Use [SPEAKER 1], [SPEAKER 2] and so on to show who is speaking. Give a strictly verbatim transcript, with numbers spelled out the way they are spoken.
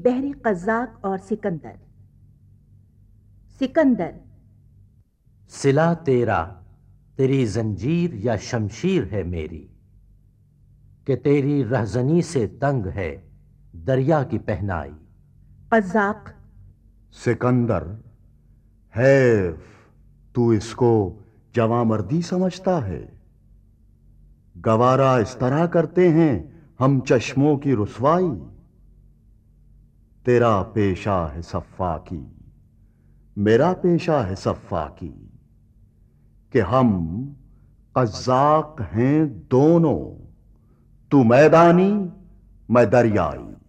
[SPEAKER 1] बहरी कज़ाक और सिकंदर। सिकंदर।
[SPEAKER 2] सिला तेरा तेरी जंजीर या शमशीर है मेरी, कि तेरी रहजनी से तंग है दरिया की पहनाई।
[SPEAKER 1] कज़ाक।
[SPEAKER 3] सिकंदर, हैफ तू इसको जवामर्दी समझता है। गवारा इस तरह करते हैं हम चश्मों की रुसवाई। तेरा पेशा है सफ़ाकी, मेरा पेशा है सफ़ाकी, कि हम कज़ाक हैं दोनों। तू मैदानी, मैं दरियाई।